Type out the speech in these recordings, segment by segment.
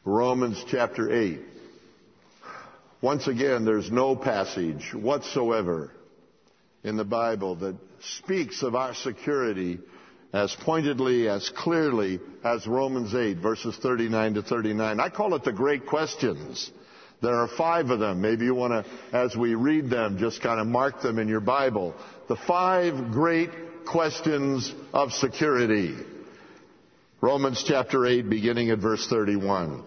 Romans chapter 8. Once again, there's no passage whatsoever in the Bible that speaks of our security as pointedly, as clearly as Romans 8, verses 39 to 39. I call it the great questions. There are 5 of them. Maybe you want to, as we read them, just kind of mark them in your Bible. The 5 great questions of security. Romans chapter 8, beginning at verse 31.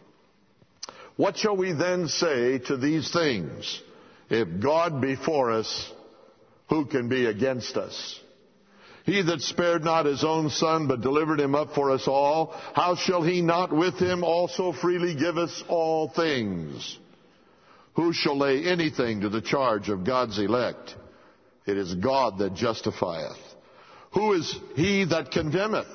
What shall we then say to these things? If God be for us, who can be against us? He that spared not his own Son, but delivered him up for us all, how shall he not with him also freely give us all things? Who shall lay anything to the charge of God's elect? It is God that justifieth. Who is he that condemneth?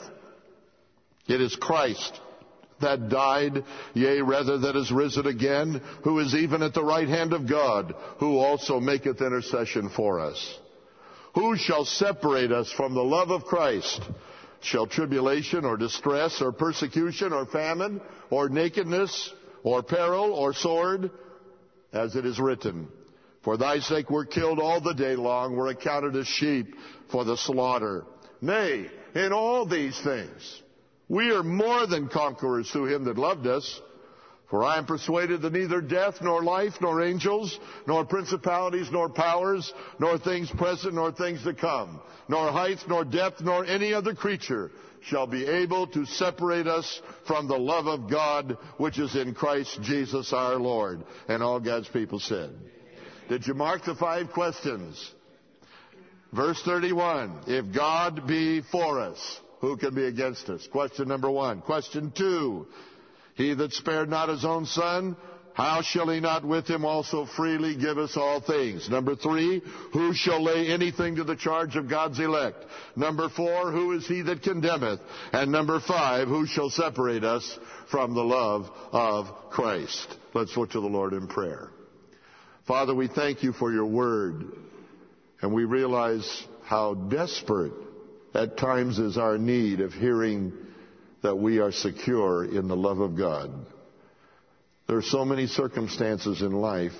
It is Christ that died, yea, rather that is risen again, who is even at the right hand of God, who also maketh intercession for us. Who shall separate us from the love of Christ? Shall tribulation or distress or persecution or famine or nakedness or peril or sword? As it is written, for thy sake we're killed all the day long, we're accounted as sheep for the slaughter. Nay, in all these things we are more than conquerors through him that loved us. For I am persuaded that neither death, nor life, nor angels, nor principalities, nor powers, nor things present, nor things to come, nor height, nor depth, nor any other creature shall be able to separate us from the love of God, which is in Christ Jesus our Lord. And all God's people said. Did you mark the 5 questions? Verse 31, if God be for us, who can be against us? Question number 1. Question 2, he that spared not his own Son, how shall he not with him also freely give us all things? Number 3, who shall lay anything to the charge of God's elect? Number 4, who is he that condemneth? And number 5, who shall separate us from the love of Christ? Let's look to the Lord in prayer. Father, we thank you for your word, and we realize how desperate at times is our need of hearing that we are secure in the love of God. There are so many circumstances in life,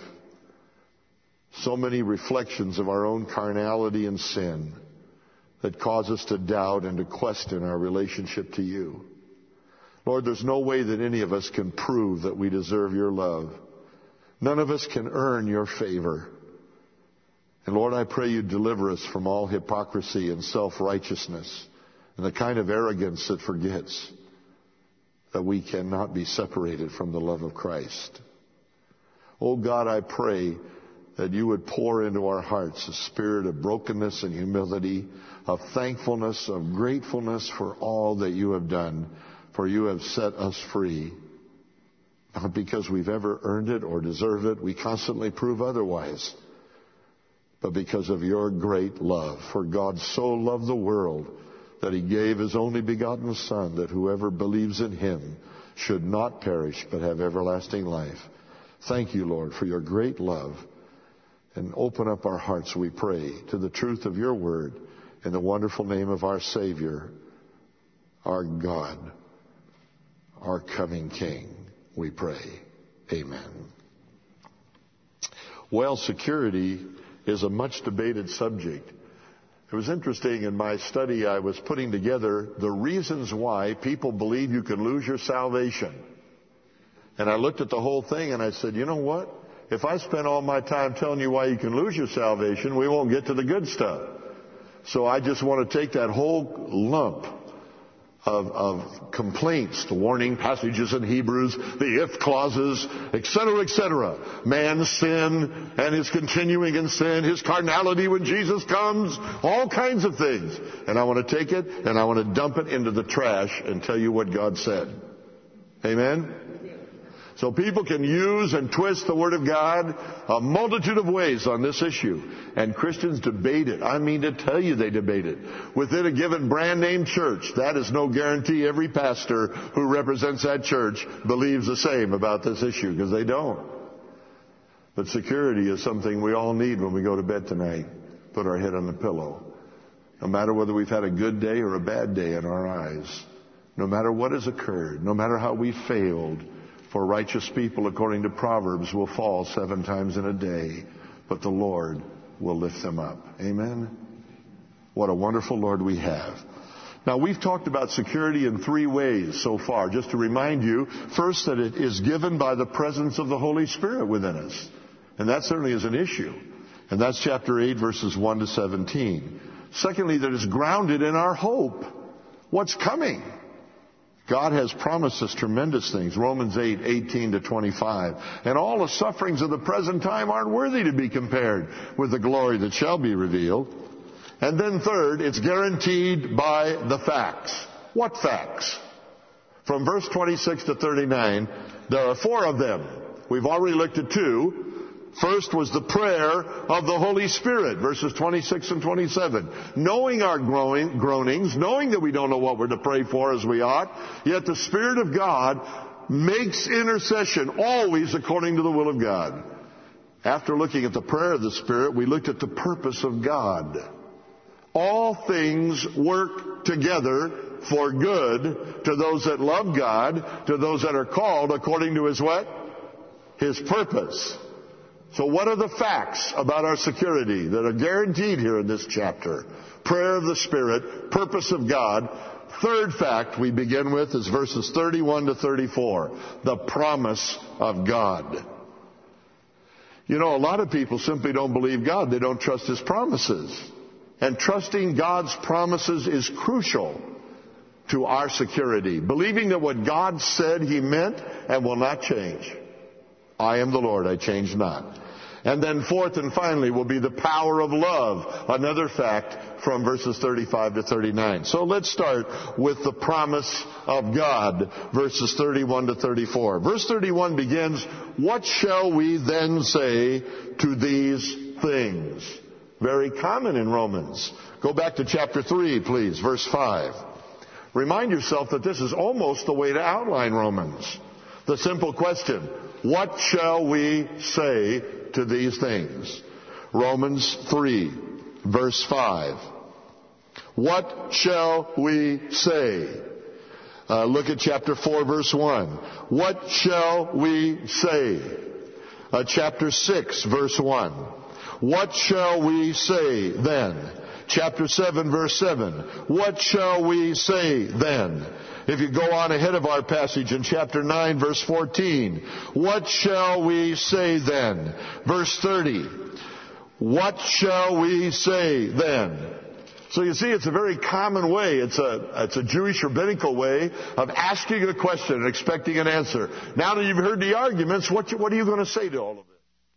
so many reflections of our own carnality and sin that cause us to doubt and to question our relationship to you. Lord, there's no way that any of us can prove that we deserve your love. None of us can earn your favor. And Lord, I pray you deliver us from all hypocrisy and self-righteousness and the kind of arrogance that forgets that we cannot be separated from the love of Christ. Oh God, I pray that you would pour into our hearts a spirit of brokenness and humility, of thankfulness, of gratefulness for all that you have done, for you have set us free. Not because we've ever earned it or deserved it, we constantly prove otherwise, but because of your great love. For God so loved the world that he gave his only begotten Son, that whoever believes in him should not perish but have everlasting life. Thank you, Lord, for your great love. And open up our hearts, we pray, to the truth of your word in the wonderful name of our Savior, our God, our coming King, we pray. Amen. Well, security is a much debated subject. It was interesting in my study, I was putting together the reasons why people believe you can lose your salvation. And I looked at the whole thing and I said, you know what? If I spend all my time telling you why you can lose your salvation, we won't get to the good stuff. So I just want to take that whole lump of complaints, the warning passages in Hebrews, the if clauses, etc., etc. Man's sin and his continuing in sin, his carnality when Jesus comes, all kinds of things. And I want to take it and I want to dump it into the trash and tell you what God said. Amen? So people can use and twist the Word of God a multitude of ways on this issue. And Christians debate it. I mean to tell you they debate it. Within a given brand name church, that is no guarantee every pastor who represents that church believes the same about this issue, because they don't. But security is something we all need when we go to bed tonight. Put our head on the pillow. No matter whether we've had a good day or a bad day in our eyes. No matter what has occurred. No matter how we failed. For righteous people, according to Proverbs, will fall 7 times in a day, but the Lord will lift them up. Amen? What a wonderful Lord we have. Now, we've talked about security in 3 ways so far. Just to remind you, first, that it is given by the presence of the Holy Spirit within us. And that certainly is an issue. And that's chapter 8, verses 1 to 17. Secondly, that it's grounded in our hope. What's coming? God has promised us tremendous things. Romans 8, 18 to 25. And all the sufferings of the present time aren't worthy to be compared with the glory that shall be revealed. And then third, it's guaranteed by the facts. What facts? From verse 26 to 39, there are 4 of them. We've already looked at 2. First was the prayer of the Holy Spirit, verses 26 and 27. Knowing our groanings, knowing that we don't know what we're to pray for as we ought, yet the Spirit of God makes intercession always according to the will of God. After looking at the prayer of the Spirit, we looked at the purpose of God. All things work together for good to those that love God, to those that are called according to His what? His purpose. So what are the facts about our security that are guaranteed here in this chapter? Prayer of the Spirit, purpose of God. Third fact we begin with is verses 31 to 34, the promise of God. You know, a lot of people simply don't believe God. They don't trust His promises. And trusting God's promises is crucial to our security. Believing that what God said He meant and will not change. I am the Lord, I change not. And then fourth and finally will be the power of love, another fact from verses 35 to 39. So let's start with the promise of God, verses 31 to 34. Verse 31 begins, what shall we then say to these things? Very common in Romans. Go back to chapter 3, please, verse 5. Remind yourself that this is almost the way to outline Romans. The simple question, what shall we say to these things? Romans 3, verse 5. What shall we say? Look at chapter 4, verse 1. What shall we say? Chapter 6, verse 1. What shall we say then? Chapter 7, verse 7. What shall we say then? If you go on ahead of our passage in chapter 9, verse 14, what shall we say then? Verse 30, what shall we say then? So you see, it's a very common way. It's a Jewish rabbinical way of asking a question and expecting an answer. Now that you've heard the arguments, what are you going to say to all of it?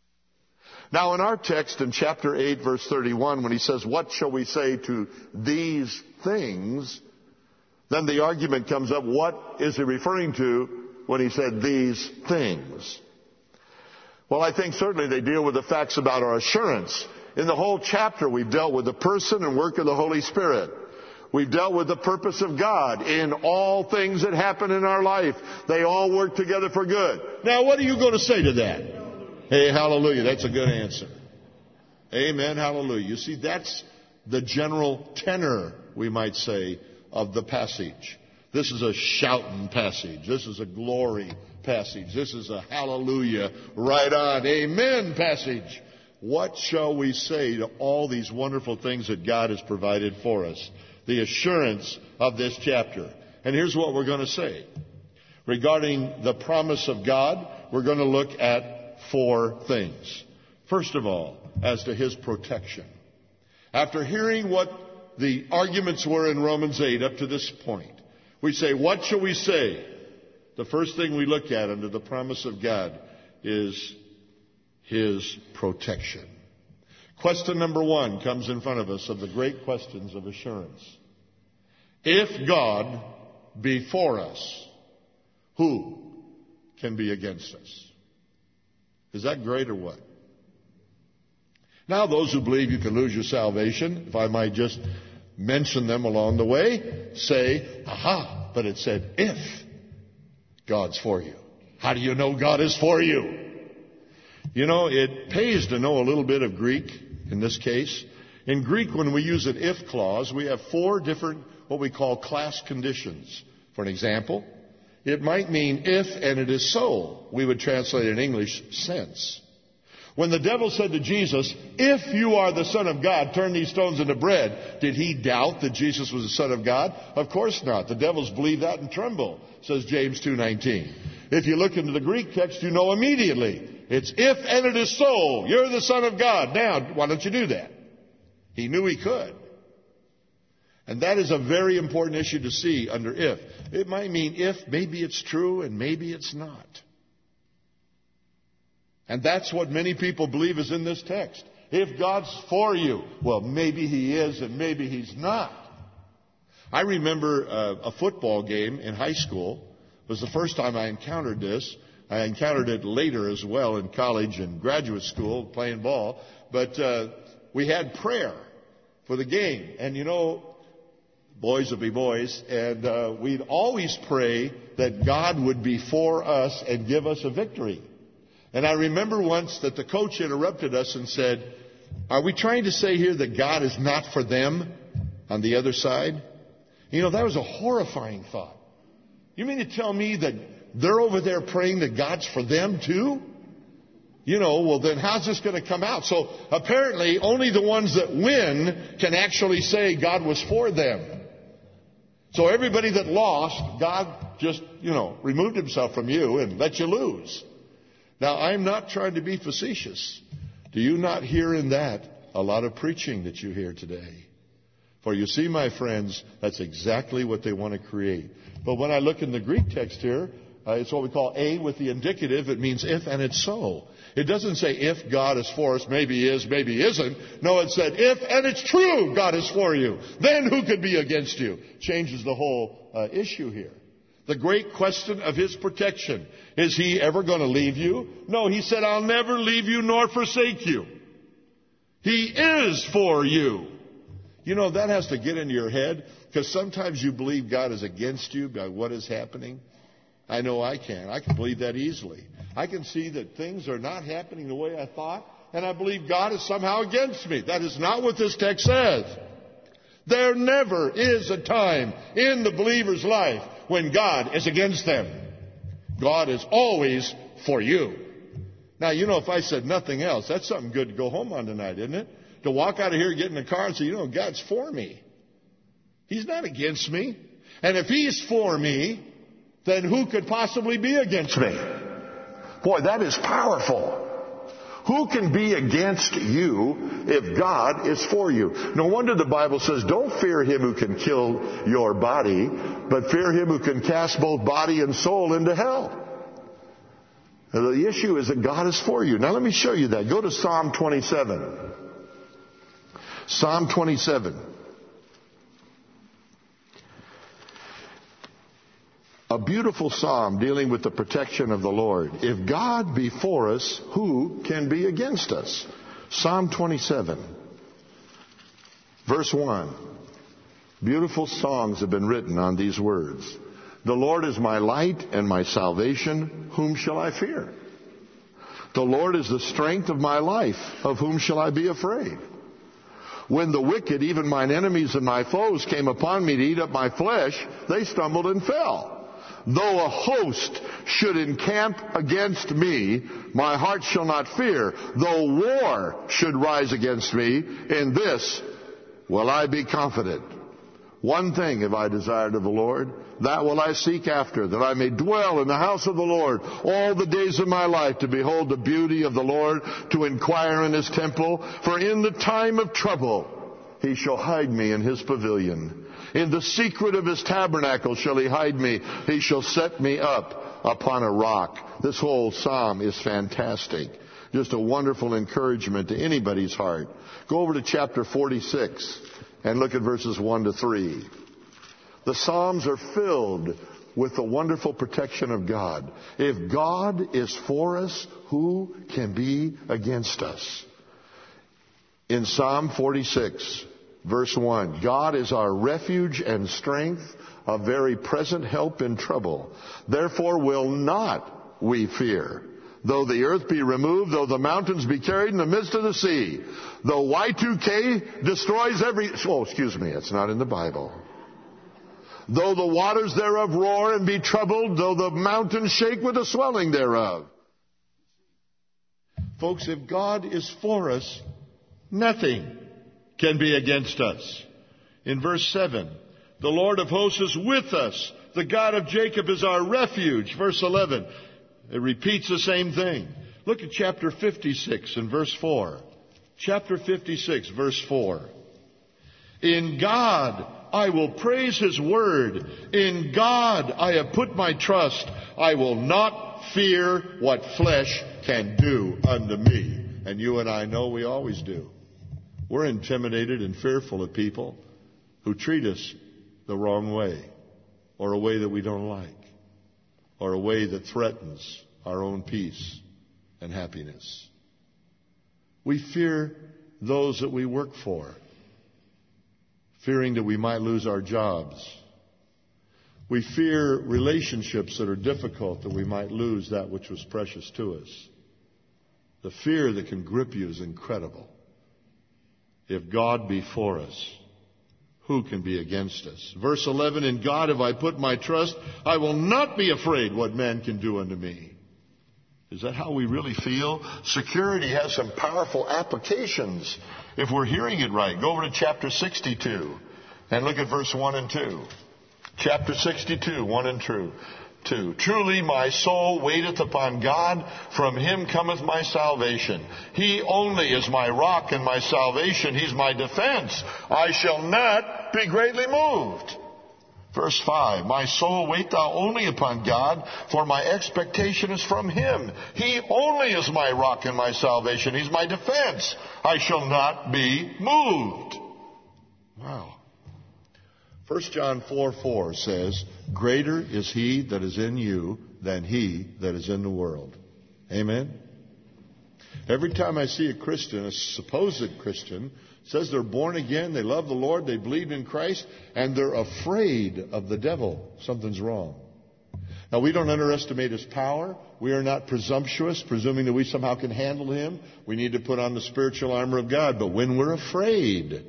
Now in our text in chapter 8, verse 31, when he says, what shall we say to these things? Then the argument comes up, what is he referring to when he said these things? Well, I think certainly they deal with the facts about our assurance. In the whole chapter, we've dealt with the person and work of the Holy Spirit. We've dealt with the purpose of God in all things that happen in our life. They all work together for good. Now, what are you going to say to that? Hey, hallelujah. That's a good answer. Amen. Hallelujah. You see, that's the general tenor, we might say, of the passage. This is a shouting passage. This is a glory passage. This is a hallelujah, right on, amen passage. What shall we say to all these wonderful things that God has provided for us? The assurance of this chapter. And here's what we're going to say. Regarding the promise of God, we're going to look at 4 things. First of all, as to His protection. After hearing what the arguments were in Romans 8 up to this point, we say, what shall we say? The first thing we look at under the promise of God is His protection. Question number 1 comes in front of us of the great questions of assurance. If God be for us, who can be against us? Is that great or what? Now, those who believe you can lose your salvation, if I might just mention them along the way, say, aha, but it said, if God's for you. How do you know God is for you? You know, it pays to know a little bit of Greek in this case. In Greek, when we use an if clause, we have 4 different, what we call class conditions. For an example, It might mean if and it is so. We would translate it in English, since. When the devil said to Jesus, if you are the Son of God, turn these stones into bread, did he doubt that Jesus was the Son of God? Of course not. The devils believe that and tremble, says James 2:19. If you look into the Greek text, you know immediately. It's if and it is so. You're the Son of God. Now, why don't you do that? He knew he could. And that is a very important issue to see under if. It might mean if, maybe it's true, and maybe it's not. And that's what many people believe is in this text. If God's for you, well, maybe he is and maybe he's not. I remember a football game in high school. It was the first time I encountered this. I encountered it later as well in college and graduate school playing ball. But we had prayer for the game. And you know, boys will be boys. And we'd always pray that God would be for us and give us a victory. And I remember once that the coach interrupted us and said, are we trying to say here that God is not for them on the other side? You know, that was a horrifying thought. You mean to tell me that they're over there praying that God's for them too? You know, well then how's this going to come out? So apparently only the ones that win can actually say God was for them. So everybody that lost, God just, removed himself from you and let you lose. Now, I'm not trying to be facetious. Do you not hear in that a lot of preaching that you hear today? For you see, my friends, that's exactly what they want to create. But when I look in the Greek text here, it's what we call A with the indicative. It means if and it's so. It doesn't say if God is for us, maybe he is, maybe he isn't. No, it said if and it's true God is for you. Then who could be against you? Changes the whole issue here. The great question of his protection. Is he ever going to leave you? No, he said, I'll never leave you nor forsake you. He is for you. You know, that has to get into your head, because sometimes you believe God is against you by what is happening. I know I can. I can believe that easily. I can see that things are not happening the way I thought, and I believe God is somehow against me. That is not what this text says. There never is a time in the believer's life when God is against them. God is always for you. Now, if I said nothing else, that's something good to go home on tonight, isn't it? To walk out of here, get in the car and say, God's for me. He's not against me. And if he's for me, then who could possibly be against me? Boy, that is powerful. Who can be against you if God is for you? No wonder the Bible says, don't fear him who can kill your body, but fear him who can cast both body and soul into hell. Now, the issue is that God is for you. Now let me show you that. Go to Psalm 27. Psalm 27. A beautiful psalm dealing with the protection of the Lord. If God be for us, who can be against us? Psalm 27, verse 1. Beautiful songs have been written on these words. The Lord is my light and my salvation. Whom shall I fear? The Lord is the strength of my life. Of whom shall I be afraid? When the wicked, even mine enemies and my foes, came upon me to eat up my flesh, they stumbled and fell. Though a host should encamp against me, my heart shall not fear. Though war should rise against me, in this will I be confident. One thing have I desired of the Lord, that will I seek after, that I may dwell in the house of the Lord all the days of my life, to behold the beauty of the Lord, to inquire in his temple. For in the time of trouble he shall hide me in his pavilion. In the secret of his tabernacle shall he hide me. He shall set me up upon a rock. This whole psalm is fantastic. Just a wonderful encouragement to anybody's heart. Go over to chapter 46 and look at verses 1 to 3. The Psalms are filled with the wonderful protection of God. If God is for us, who can be against us? In Psalm 46, verse 1, God is our refuge and strength, a very present help in trouble. Therefore will not we fear, though the earth be removed, though the mountains be carried in the midst of the sea, though Y2K destroys it's not in the Bible. Though the waters thereof roar and be troubled, though the mountains shake with the swelling thereof. Folks, if God is for us, nothing can be against us. In verse 7, the Lord of hosts is with us. The God of Jacob is our refuge. Verse 11, it repeats the same thing. Look at chapter 56 and verse 4. Chapter 56, verse 4. In God I will praise His word. In God I have put my trust. I will not fear what flesh can do unto me. And you and I know we always do. We're intimidated and fearful of people who treat us the wrong way, or a way that we don't like, or a way that threatens our own peace and happiness. We fear those that we work for, fearing that we might lose our jobs. We fear relationships that are difficult, that we might lose that which was precious to us. The fear that can grip you is incredible. If God be for us, who can be against us? Verse 11, in God have I put my trust. I will not be afraid what man can do unto me. Is that how we really feel? Security has some powerful applications if we're hearing it right. Go over to chapter 62 and look at verse 1 and 2. Chapter 62, 1 and 2. Truly my soul waiteth upon God, from Him cometh my salvation. He only is my rock and my salvation. He's my defense. I shall not be greatly moved. Verse 5, my soul wait thou only upon God, for my expectation is from Him. He only is my rock and my salvation. He's my defense. I shall not be moved. Wow. 1 John 4:4 says, greater is He that is in you than he that is in the world. Amen? Every time I see a Christian, a supposed Christian, says they're born again, they love the Lord, they believe in Christ, and they're afraid of the devil, something's wrong. Now, we don't underestimate his power. We are not presumptuous, presuming that we somehow can handle him. We need to put on the spiritual armor of God. But when we're afraid,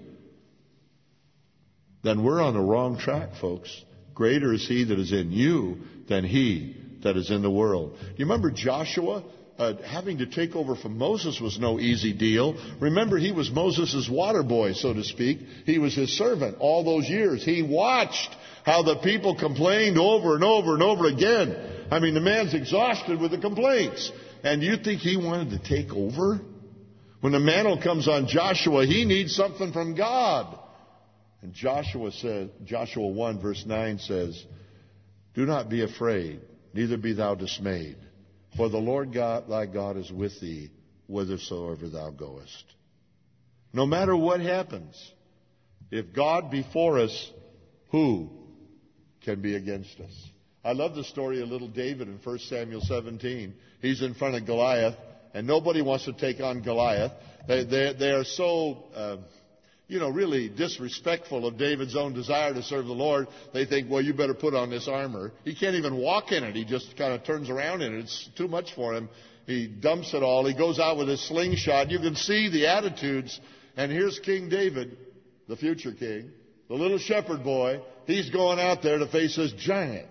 then we're on the wrong track, folks. Greater is He that is in you than he that is in the world. You remember Joshua? Having to take over from Moses was no easy deal. Remember, he was Moses' water boy, so to speak. He was his servant all those years. He watched how the people complained over and over and over again. I mean, the man's exhausted with the complaints. And you think he wanted to take over? When the mantle comes on Joshua, he needs something from God. And Joshua 1 verse 9 says, do not be afraid, neither be thou dismayed. For the Lord God, thy God, is with thee whithersoever thou goest. No matter what happens, if God be for us, who can be against us? I love the story of little David in 1 Samuel 17. He's in front of Goliath, and nobody wants to take on Goliath. They are so really disrespectful of David's own desire to serve the Lord. They think, well, you better put on this armor. He can't even walk in it. He just kind of turns around in it. It's too much for him. He dumps it all. He goes out with his slingshot. You can see the attitudes. And here's King David, the future king, the little shepherd boy. He's going out there to face this giant.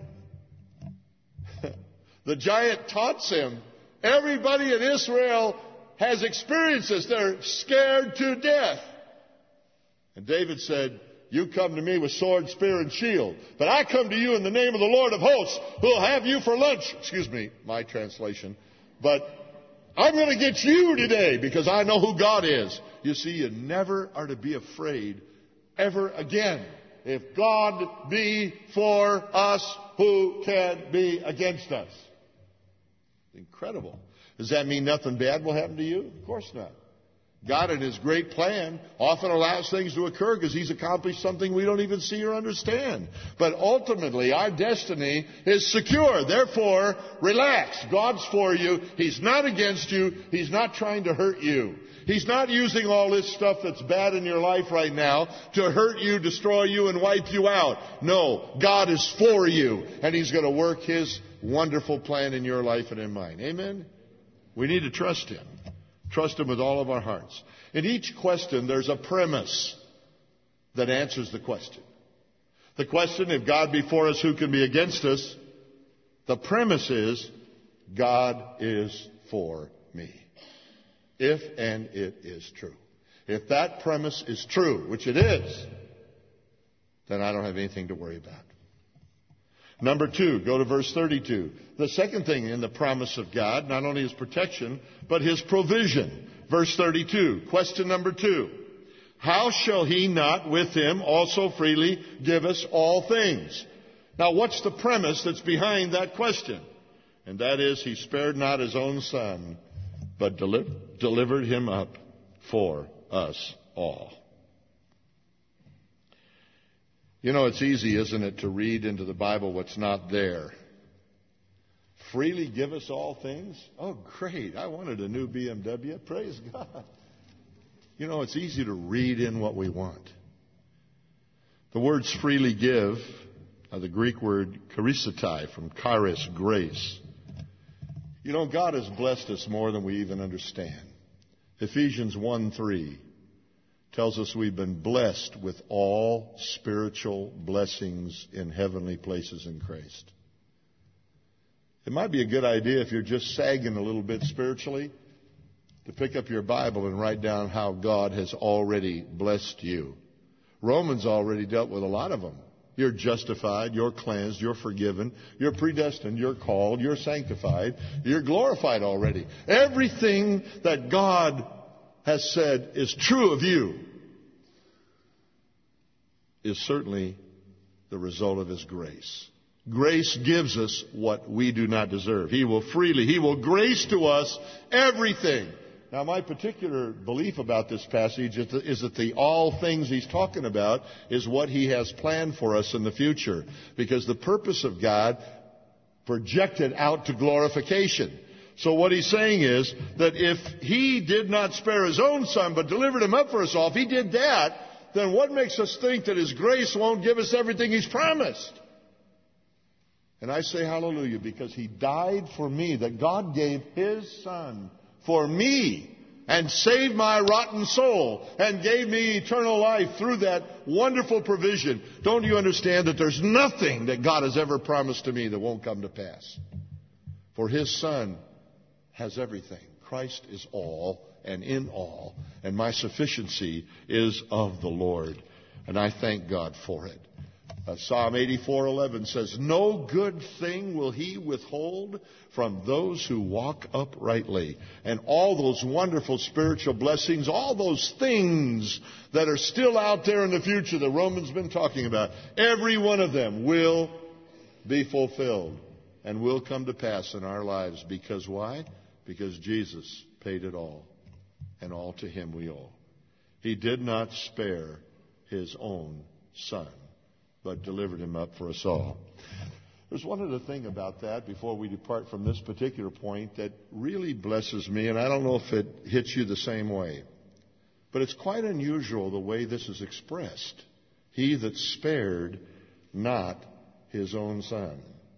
The giant taunts him. Everybody in Israel has experienced this. They're scared to death. And David said, you come to me with sword, spear, and shield. But I come to you in the name of the Lord of hosts, who will have you for lunch. Excuse me, my translation. But I'm going to get you today because I know who God is. You see, you never are to be afraid ever again. If God be for us, who can be against us? Incredible. Does that mean nothing bad will happen to you? Of course not. God, in His great plan, often allows things to occur because He's accomplished something we don't even see or understand. But ultimately, our destiny is secure. Therefore, relax. God's for you. He's not against you. He's not trying to hurt you. He's not using all this stuff that's bad in your life right now to hurt you, destroy you, and wipe you out. No, God is for you, and He's going to work His wonderful plan in your life and in mine. Amen? We need to trust Him. Trust Him with all of our hearts. In each question, there's a premise that answers the question. The question, if God be for us, who can be against us? The premise is, God is for me. If and it is true. If that premise is true, which it is, then I don't have anything to worry about. Number 2, go to verse 32. The second thing in the promise of God, not only His protection, but His provision. Verse 32, question number 2. How shall He not with Him also freely give us all things? Now, what's the premise that's behind that question? And that is, He spared not His own Son, but delivered Him up for us all. You know, it's easy, isn't it, to read into the Bible what's not there. Freely give us all things? Oh, great. I wanted a new BMW. Praise God. You know, it's easy to read in what we want. The words freely give are the Greek word charisotai, from charis, grace. You know, God has blessed us more than we even understand. Ephesians 1:3 tells us we've been blessed with all spiritual blessings in heavenly places in Christ. It might be a good idea, if you're just sagging a little bit spiritually, to pick up your Bible and write down how God has already blessed you. Romans already dealt with a lot of them. You're justified, you're cleansed, you're forgiven, you're predestined, you're called, you're sanctified, you're glorified already. Everything that God has said is true of you is certainly the result of His grace. Grace gives us what we do not deserve. He will grace to us everything. Now, my particular belief about this passage is that the all things He's talking about is what He has planned for us in the future. Because the purpose of God projected out to glorification. So what He's saying is that if He did not spare His own Son but delivered Him up for us all, if He did that, then what makes us think that His grace won't give us everything He's promised? And I say hallelujah, because He died for me, that God gave His Son for me and saved my rotten soul and gave me eternal life through that wonderful provision. Don't you understand that there's nothing that God has ever promised to me that won't come to pass? For His Son has everything. Christ is all and in all, and my sufficiency is of the Lord, and I thank God for it. Psalm 84:11 says, no good thing will He withhold from those who walk uprightly. And all those wonderful spiritual blessings, all those things that are still out there in the future that Romans been talking about, every one of them will be fulfilled and will come to pass in our lives. Because why? Because Jesus paid it all, and all to Him we owe. He did not spare His own Son, but delivered Him up for us all. There's one other thing about that before we depart from this particular point that really blesses me, and I don't know if it hits you the same way. But it's quite unusual the way this is expressed. He that spared not His own Son.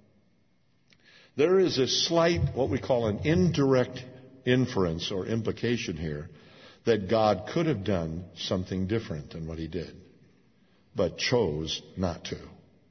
There is a slight, what we call an indirect inference or implication here that God could have done something different than what He did, but chose not to.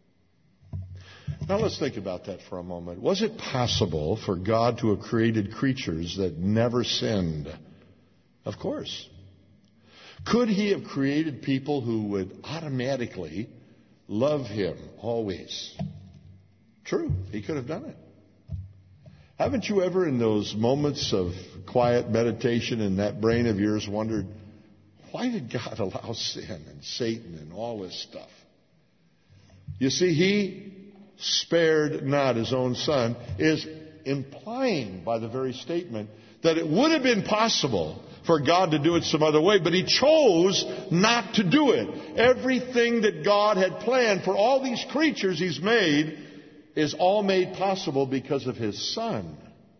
Now let's think about that for a moment. Was it possible for God to have created creatures that never sinned? Of course. Could He have created people who would automatically love Him always? True, He could have done it. Haven't you ever, in those moments of quiet meditation in that brain of yours, wondered, why did God allow sin and Satan and all this stuff? You see, He spared not His own Son is implying by the very statement that it would have been possible for God to do it some other way, but He chose not to do it. Everything that God had planned for all these creatures He's made is all made possible because of His Son.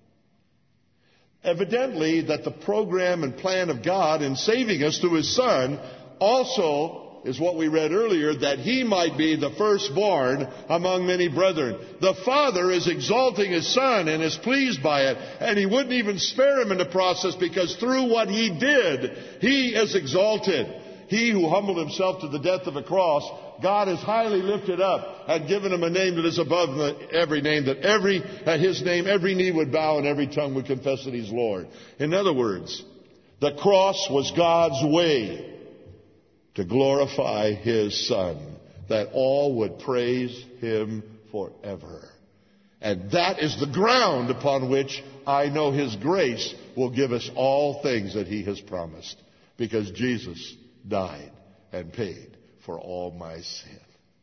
Evidently, that the program and plan of God in saving us through His Son also is what we read earlier, that He might be the firstborn among many brethren. The Father is exalting His Son and is pleased by it, and He wouldn't even spare Him in the process, because through what He did, He is exalted. He who humbled Himself to the death of a cross, God is highly lifted up and given him a name that is above every name, that at his name every knee would bow and every tongue would confess that he's Lord. In other words, the cross was God's way to glorify his Son, that all would praise him forever. And that is the ground upon which I know his grace will give us all things that he has promised, because Jesus died and paid for all my sin.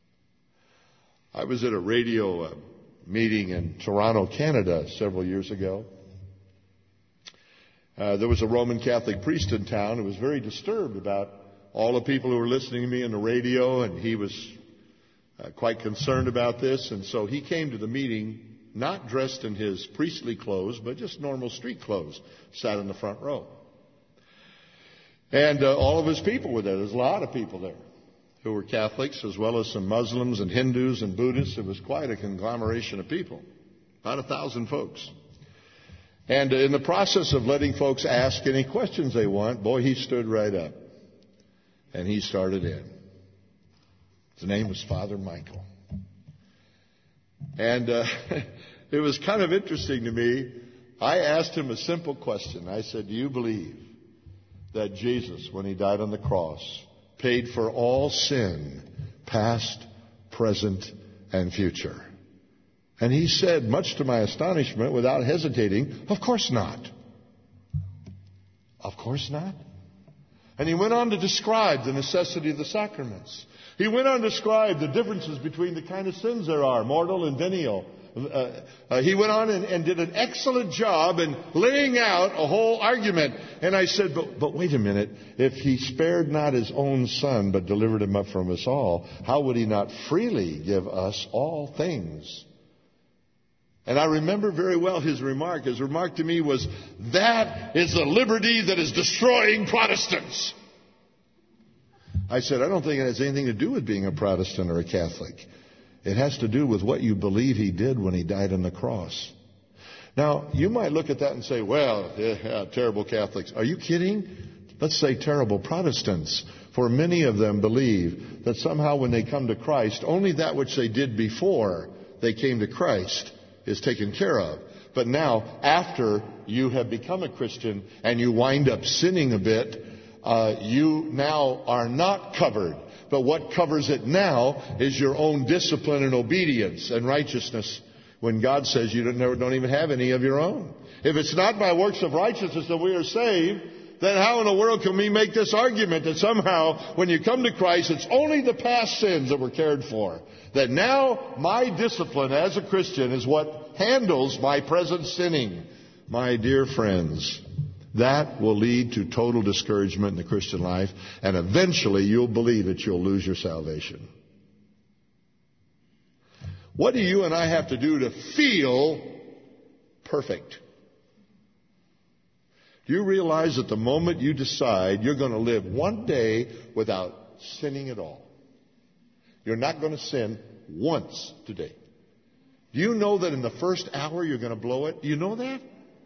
I was at a radio meeting in Toronto, Canada, several years ago. There was a Roman Catholic priest in town who was very disturbed about all the people who were listening to me on the radio, and he was quite concerned about this. And so he came to the meeting not dressed in his priestly clothes, but just normal street clothes, sat in the front row. And all of his people were there. There's a lot of people there who were Catholics, as well as some Muslims and Hindus and Buddhists. It was quite a conglomeration of people, about 1,000 folks. And in the process of letting folks ask any questions they want, boy, he stood right up. And he started in. His name was Father Michael. And it was kind of interesting to me. I asked him a simple question. I said, do you believe that Jesus, when he died on the cross, paid for all sin, past, present, and future? And he said, much to my astonishment, without hesitating, of course not. Of course not. And he went on to describe the necessity of the sacraments. He went on to describe the differences between the kind of sins there are, mortal and venial. He went on and did an excellent job in laying out a whole argument. And I said, but wait a minute. If he spared not his own Son, but delivered him up from us all, how would he not freely give us all things? And I remember very well his remark. His remark to me was, that is the liberty that is destroying Protestants. I said, I don't think it has anything to do with being a Protestant or a Catholic. It has to do with what you believe he did when he died on the cross. Now, you might look at that and say, well, yeah, terrible Catholics. Are you kidding? Let's say terrible Protestants. For many of them believe that somehow when they come to Christ, only that which they did before they came to Christ is taken care of. But now, after you have become a Christian and you wind up sinning a bit, you now are not covered. But what covers it now is your own discipline and obedience and righteousness, when God says you don't even have any of your own. If it's not by works of righteousness that we are saved, then how in the world can we make this argument that somehow when you come to Christ, it's only the past sins that were cared for? That now my discipline as a Christian is what handles my present sinning. My dear friends, that will lead to total discouragement in the Christian life, and eventually you'll believe that you'll lose your salvation. What do you and I have to do to feel perfect? Do you realize that the moment you decide you're going to live one day without sinning at all, you're not going to sin once today? Do you know that in the first hour you're going to blow it? Do you know that?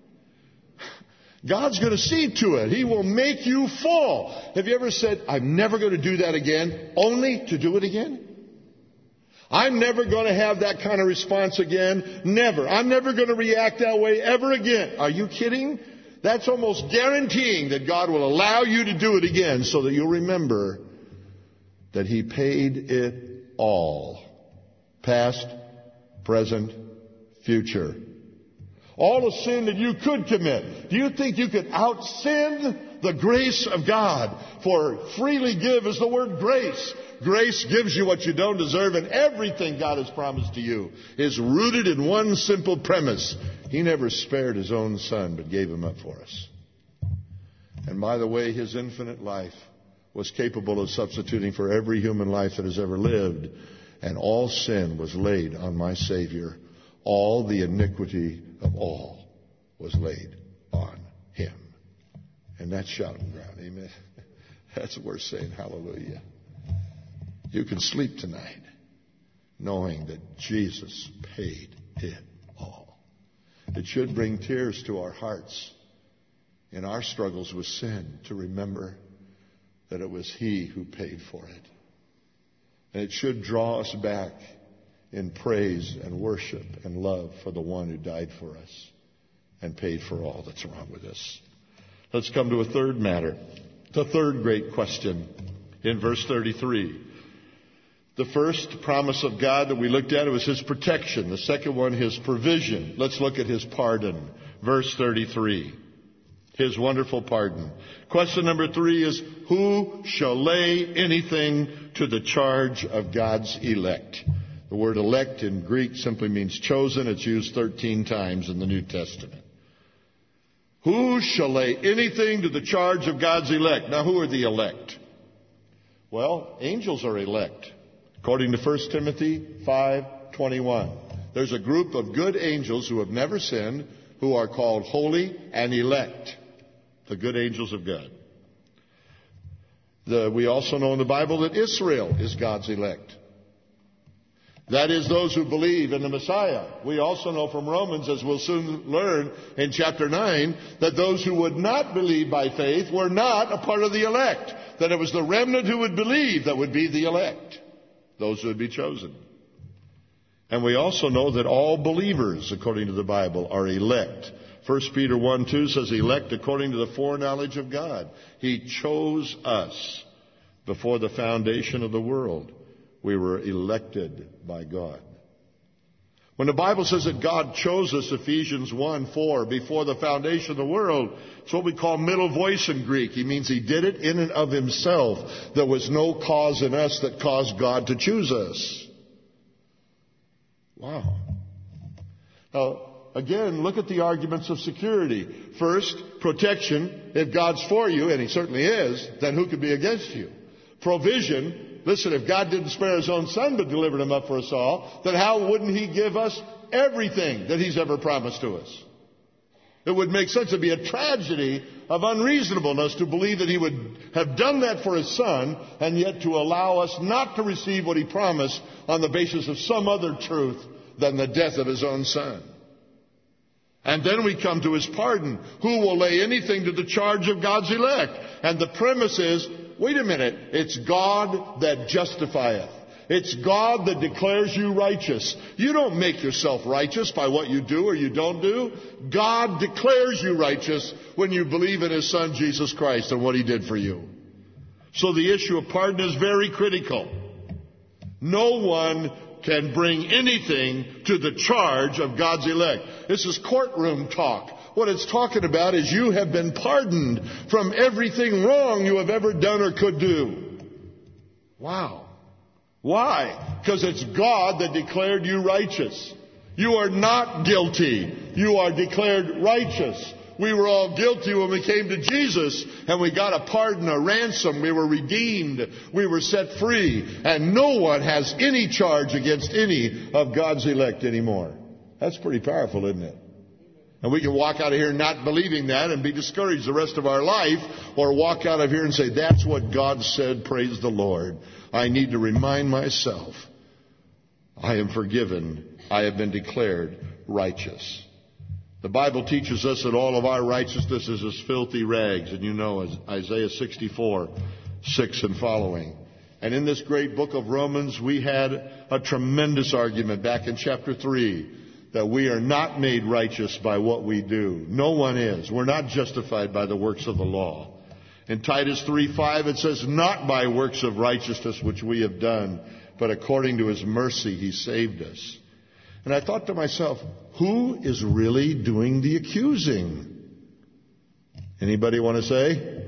God's going to see to it. He will make you fall. Have you ever said, I'm never going to do that again, only to do it again? I'm never going to have that kind of response again. Never. I'm never going to react that way ever again. Are you kidding? That's almost guaranteeing that God will allow you to do it again so that you'll remember that He paid it all. Past, present, future. All the sin that you could commit. Do you think you could out-sin the grace of God? For freely give is the word grace. Grace gives you what you don't deserve, and everything God has promised to you is rooted in one simple premise. He never spared His own Son, but gave Him up for us. And by the way, His infinite life was capable of substituting for every human life that has ever lived. And all sin was laid on my Savior. All the iniquity of all was laid on Him. And that's shouting ground. Amen. That's worth saying hallelujah. You can sleep tonight knowing that Jesus paid it all. It should bring tears to our hearts in our struggles with sin to remember that it was He who paid for it. And it should draw us back in praise and worship and love for the one who died for us and paid for all that's wrong with us. Let's come to a third matter. The third great question in verse 33. The first promise of God that we looked at was His protection. The second one, His provision. Let's look at His pardon. Verse 33. His wonderful pardon. Question number 3 is, who shall lay anything to the charge of God's elect? The word elect in Greek simply means chosen. It's used 13 times in the New Testament. Who shall lay anything to the charge of God's elect? Now, who are the elect? Well, angels are elect. According to 1 Timothy 5:21, there's a group of good angels who have never sinned, who are called holy and elect, the good angels of God. We also know in the Bible that Israel is God's elect. That is, those who believe in the Messiah. We also know from Romans, as we'll soon learn in chapter 9, that those who would not believe by faith were not a part of the elect. That it was the remnant who would believe that would be the elect, those who would be chosen. And we also know that all believers, according to the Bible, are elect. 1 Peter 1:2 says, elect according to the foreknowledge of God. He chose us before the foundation of the world. We were elected by God. When the Bible says that God chose us, Ephesians 1:4, before the foundation of the world, it's what we call middle voice in Greek. He means He did it in and of Himself. There was no cause in us that caused God to choose us. Wow. Now, again, look at the arguments of security. First, protection. If God's for you, and He certainly is, then who could be against you? Provision. Listen, if God didn't spare His own Son but delivered Him up for us all, then how wouldn't He give us everything that He's ever promised to us? It would make sense. It'd be a tragedy of unreasonableness to believe that He would have done that for His Son and yet to allow us not to receive what He promised on the basis of some other truth than the death of His own Son. And then we come to His pardon. Who will lay anything to the charge of God's elect? And the premise is, wait a minute, it's God that justifieth. It's God that declares you righteous. You don't make yourself righteous by what you do or you don't do. God declares you righteous when you believe in His Son, Jesus Christ, and what He did for you. So the issue of pardon is very critical. No one can bring anything to the charge of God's elect. This is courtroom talk. What it's talking about is you have been pardoned from everything wrong you have ever done or could do. Wow. Why? Because it's God that declared you righteous. You are not guilty. You are declared righteous. We were all guilty when we came to Jesus, and we got a pardon, a ransom. We were redeemed. We were set free. And no one has any charge against any of God's elect anymore. That's pretty powerful, isn't it? And we can walk out of here not believing that and be discouraged the rest of our life, or walk out of here and say, that's what God said, praise the Lord. I need to remind myself, I am forgiven. I have been declared righteous. The Bible teaches us that all of our righteousness is as filthy rags. And you know, as Isaiah 64:6 and following. And in this great book of Romans, we had a tremendous argument back in chapter 3 that we are not made righteous by what we do. No one is. We're not justified by the works of the law. In Titus 3:5, it says, not by works of righteousness which we have done, but according to His mercy He saved us. And I thought to myself, who is really doing the accusing? Anybody want to say?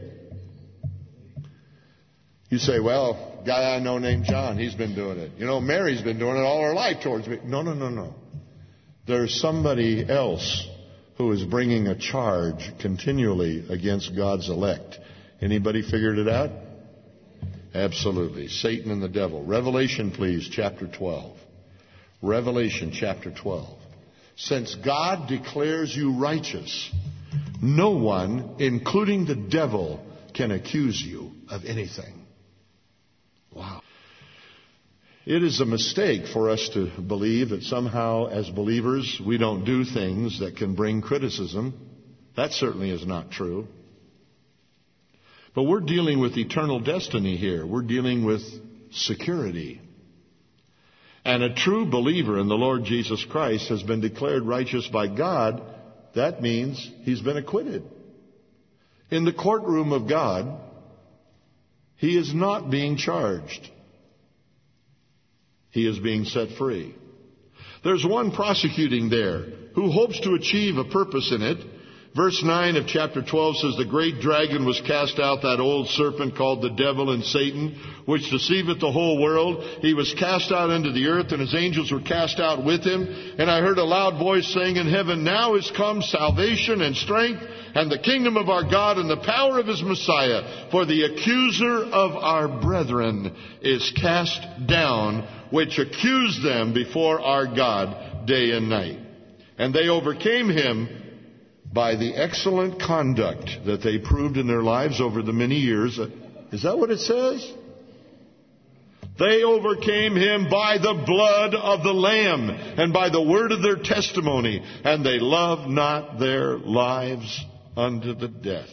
You say, well, guy I know named John, he's been doing it. You know, Mary's been doing it all her life towards me. No. There's somebody else who is bringing a charge continually against God's elect. Anybody figured it out? Absolutely. Satan and the devil. Revelation, please, chapter 12. Revelation chapter 12. Since God declares you righteous, no one, including the devil, can accuse you of anything. Wow. It is a mistake for us to believe that somehow as believers we don't do things that can bring criticism. That certainly is not true. But we're dealing with eternal destiny here. We're dealing with security. and a true believer in the Lord Jesus Christ has been declared righteous by God, that means he's been acquitted. In the courtroom of God, he is not being charged. He is being set free. There's one prosecuting there who hopes to achieve a purpose in it. Verse 9 of chapter 12 says, the great dragon was cast out, that old serpent called the devil and Satan, which deceiveth the whole world. He was cast out into the earth, and his angels were cast out with him. And I heard a loud voice saying in heaven, now is come salvation and strength, and the kingdom of our God, and the power of his Messiah. For the accuser of our brethren is cast down, which accused them before our God day and night. And they overcame him by the excellent conduct that they proved in their lives over the many years. Is that what it says? They overcame him by the blood of the Lamb and by the word of their testimony, and they loved not their lives unto the death.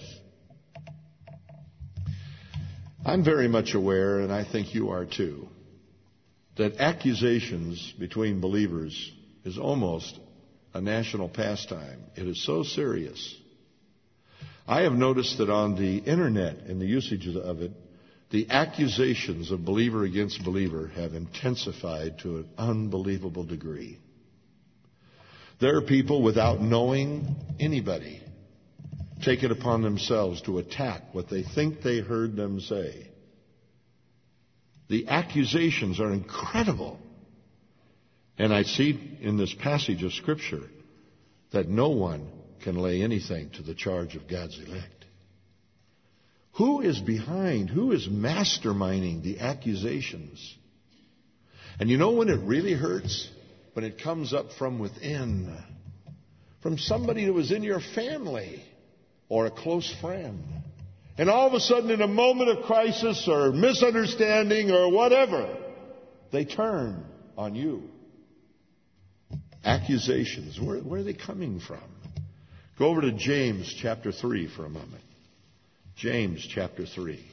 I'm very much aware, and I think you are too, that accusations between believers is almost a national pastime. It is so serious. I have noticed that on the internet and the usage of it, the accusations of believer against believer have intensified to an unbelievable degree. There are people, without knowing anybody, take it upon themselves to attack what they think they heard them say. The accusations are incredible. And I see in this passage of Scripture that no one can lay anything to the charge of God's elect. Who is behind? Who is masterminding the accusations? And you know when it really hurts? When it comes up from within. From somebody who was in your family or a close friend. And all of a sudden, in a moment of crisis or misunderstanding or whatever, they turn on you. Accusations. Where are they coming from? Go over to James chapter 3 for a moment. James chapter 3.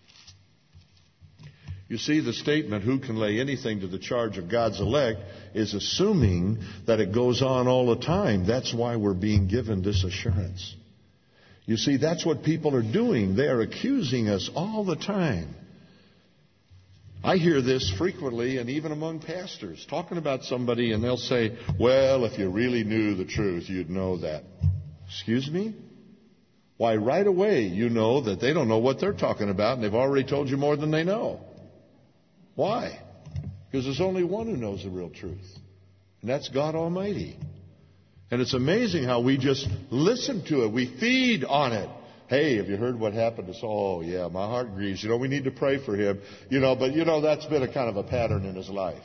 You see, the statement, who can lay anything to the charge of God's elect, is assuming that it goes on all the time. That's why we're being given this assurance. You see, that's what people are doing. They are accusing us all the time. I hear this frequently, and even among pastors, talking about somebody, and they'll say, well, if you really knew the truth, you'd know that. Excuse me? Why, right away, you know that they don't know what they're talking about, and they've already told you more than they know. Why? Because there's only one who knows the real truth, and that's God Almighty. And it's amazing how we just listen to it. We feed on it. Hey, have you heard what happened to Saul? Oh, yeah, my heart grieves. We need to pray for him. But that's been a kind of a pattern in his life.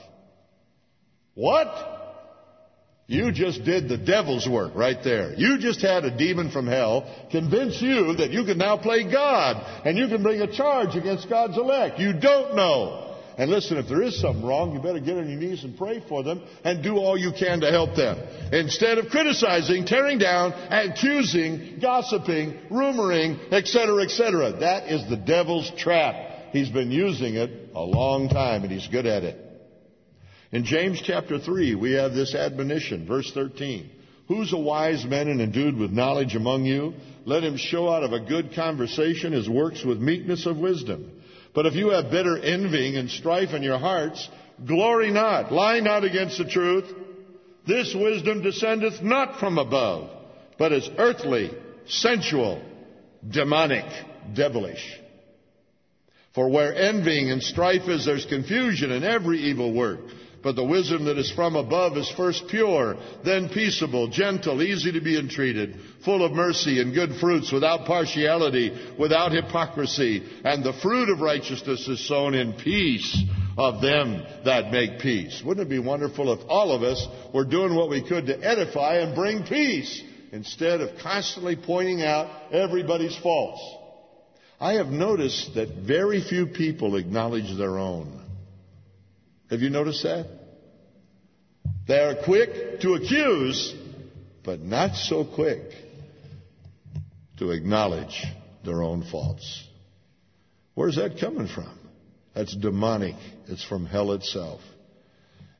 What? You just did the devil's work right there. You just had a demon from hell convince you that you can now play God and you can bring a charge against God's elect. You don't know. And listen, if there is something wrong, you better get on your knees and pray for them and do all you can to help them. Instead of criticizing, tearing down, accusing, gossiping, rumoring, etc., etc. That is the devil's trap. He's been using it a long time, and he's good at it. In James chapter 3, we have this admonition, verse 13. Who's a wise man and endued with knowledge among you? Let him show out of a good conversation his works with meekness of wisdom. But if you have bitter envying and strife in your hearts, glory not, lie not against the truth. This wisdom descendeth not from above, but is earthly, sensual, demonic, devilish. For where envying and strife is, there's confusion in every evil work. But the wisdom that is from above is first pure, then peaceable, gentle, easy to be entreated, full of mercy and good fruits, without partiality, without hypocrisy. And the fruit of righteousness is sown in peace of them that make peace. Wouldn't it be wonderful if all of us were doing what we could to edify and bring peace, instead of constantly pointing out everybody's faults? I have noticed that very few people acknowledge their own. Have you noticed that? They are quick to accuse, but not so quick to acknowledge their own faults. Where's that coming from? That's demonic. It's from hell itself.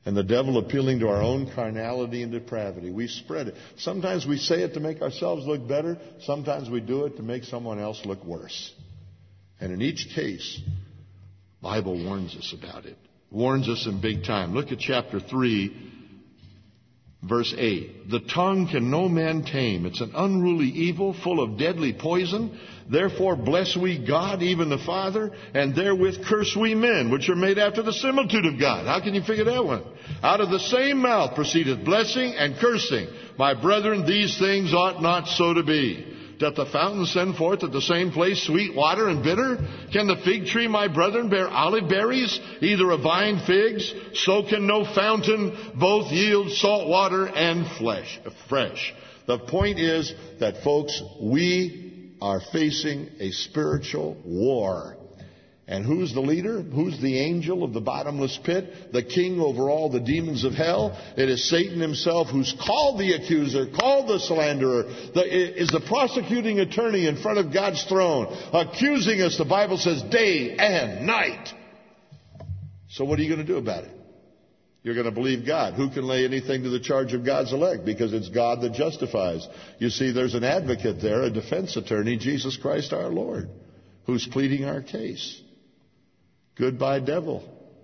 And the devil, appealing to our own carnality and depravity, we spread it. Sometimes we say it to make ourselves look better. Sometimes we do it to make someone else look worse. And in each case, the Bible warns us about it. Warns us in big time. Look at chapter 3, verse 8. The tongue can no man tame. It's an unruly evil full of deadly poison. Therefore bless we God, even the Father, and therewith curse we men, which are made after the similitude of God. How can you figure that one? Out of the same mouth proceedeth blessing and cursing. My brethren, these things ought not so to be. Doth the fountain send forth at the same place sweet water and bitter? Can the fig tree, my brethren, bear olive berries? Either a vine figs? So can no fountain both yield salt water and fresh. The point is that, folks, we are facing a spiritual war. And who's the leader? Who's the angel of the bottomless pit? The king over all the demons of hell? It is Satan himself, who's called the accuser, called the slanderer, is the prosecuting attorney in front of God's throne, accusing us, the Bible says, day and night. So what are you going to do about it? You're going to believe God. Who can lay anything to the charge of God's elect? Because it's God that justifies. You see, there's an advocate there, a defense attorney, Jesus Christ our Lord, who's pleading our case. Goodbye, devil.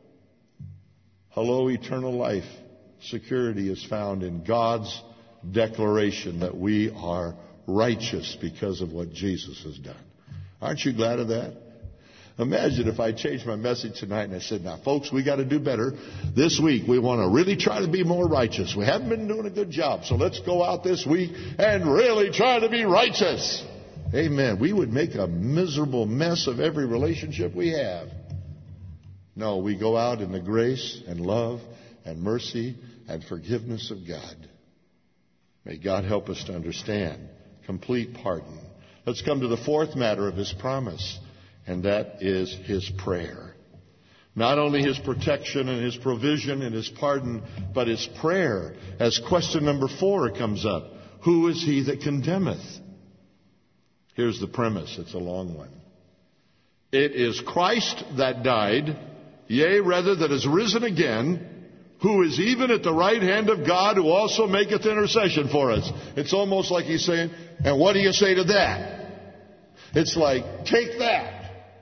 Hello, eternal life. Security is found in God's declaration that we are righteous because of what Jesus has done. Aren't you glad of that? Imagine if I changed my message tonight and I said, now, folks, we got to do better. This week, we want to really try to be more righteous. We haven't been doing a good job, so let's go out this week and really try to be righteous. Amen. We would make a miserable mess of every relationship we have. No, we go out in the grace and love and mercy and forgiveness of God. May God help us to understand complete pardon. Let's come to the fourth matter of His promise, and that is His prayer. Not only His protection and His provision and His pardon, but His prayer. As question number 4 comes up, who is he that condemneth? Here's the premise. It's a long one. It is Christ that died, yea, rather that is risen again, who is even at the right hand of God, who also maketh intercession for us. It's almost like He's saying, and what do you say to that? It's like, take that.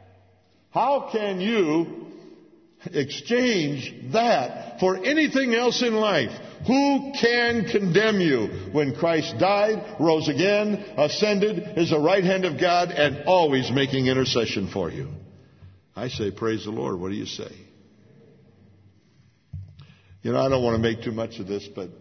How can you exchange that for anything else in life? Who can condemn you when Christ died, rose again, ascended, is the right hand of God, and always making intercession for you? I say, praise the Lord. What do you say? You know, I don't want to make too much of this, but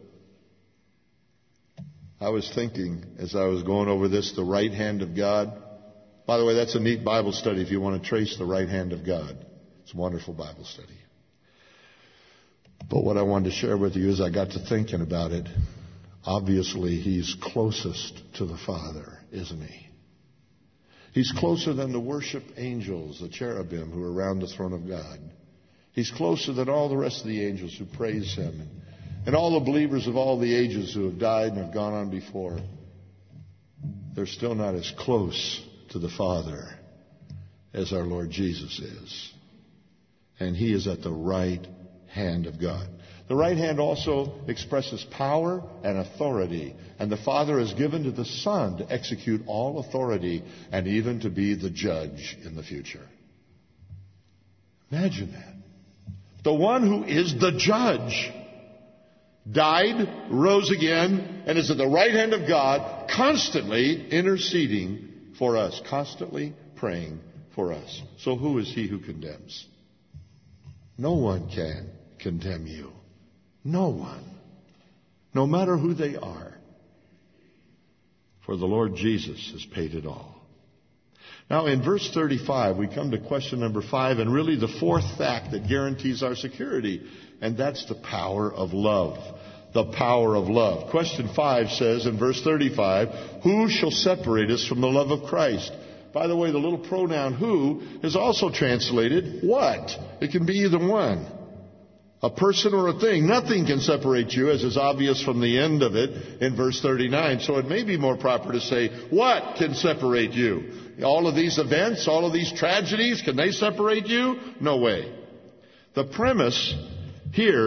I was thinking as I was going over this, the right hand of God. By the way, that's a neat Bible study if you want to trace the right hand of God. It's a wonderful Bible study. But what I wanted to share with you is I got to thinking about it. Obviously, He's closest to the Father, isn't He? He's closer than the worship angels, the cherubim who are around the throne of God. He's closer than all the rest of the angels who praise Him, and all the believers of all the ages who have died and have gone on before. They're still not as close to the Father as our Lord Jesus is. And He is at the right hand of God. The right hand also expresses power and authority. And the Father has given to the Son to execute all authority and even to be the judge in the future. Imagine that. The one who is the judge died, rose again, and is at the right hand of God, constantly interceding for us, constantly praying for us. So who is He who condemns? No one can condemn you. No one. No matter who they are. For the Lord Jesus has paid it all. Now in verse 35, we come to question number 5, and really the fourth fact that guarantees our security, and that's the power of love. The power of love. Question 5 says in verse 35, who shall separate us from the love of Christ? By the way, the little pronoun who is also translated what? It can be either one. A person or a thing. Nothing can separate you, as is obvious from the end of it in verse 39. So it may be more proper to say, what can separate you? All of these events, all of these tragedies, can they separate you? No way. The premise here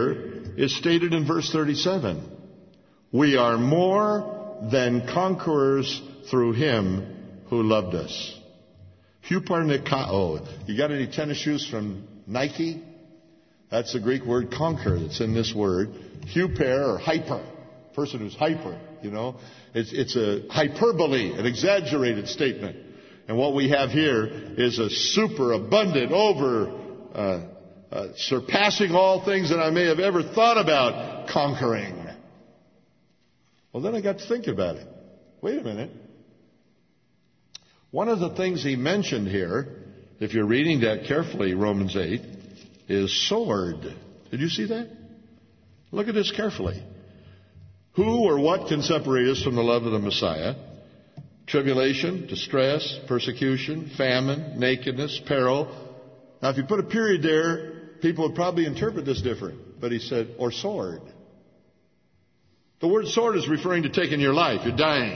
is stated in verse 37. We are more than conquerors through him who loved us. Huparnikao. You got any tennis shoes from Nike? That's the Greek word conquer that's in this word. Huper or hyper. Person who's hyper, It's a hyperbole, an exaggerated statement. And what we have here is a super abundant, surpassing all things that I may have ever thought about conquering. Well, then I got to think about it. Wait a minute. One of the things he mentioned here, if you're reading that carefully, Romans 8, is sword. Did you see that? Look at this carefully. Who or what can separate us from the love of the Messiah? Tribulation, distress, persecution, famine, nakedness, peril. Now, if you put a period there, people would probably interpret this different. But he said, or sword. The word sword is referring to taking your life. You're dying.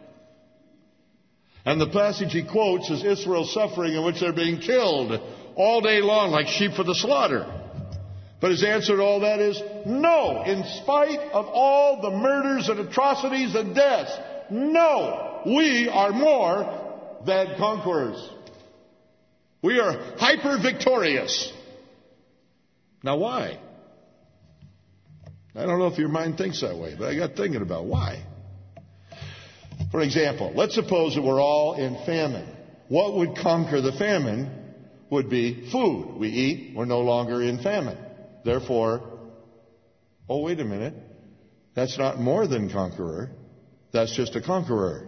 And the passage he quotes is Israel's suffering in which they're being killed all day long like sheep for the slaughter. But his answer to all that is no. In spite of all the murders and atrocities and deaths, no. We are more than conquerors. We are hyper victorious. Now why? I don't know if your mind thinks that way, but I got thinking about why. For example, let's suppose that we're all in famine. What would conquer the famine would be food. We eat, we're no longer in famine. Therefore, oh, wait a minute. That's not more than conqueror. That's just a conqueror.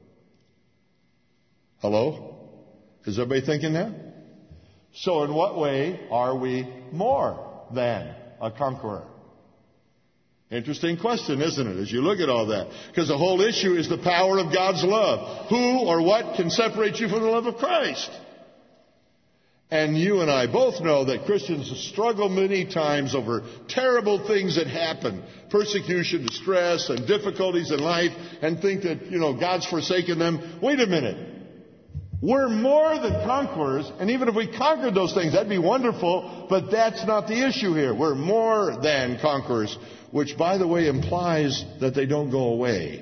Hello? Is everybody thinking that? So in what way are we more than a conqueror? Interesting question, isn't it, as you look at all that? Because the whole issue is the power of God's love. Who or what can separate you from the love of Christ? And you and I both know that Christians struggle many times over terrible things that happen. Persecution, distress, and difficulties in life, and think that, God's forsaken them. Wait a minute. We're more than conquerors, and even if we conquered those things, that'd be wonderful, but that's not the issue here. We're more than conquerors, which, by the way, implies that they don't go away.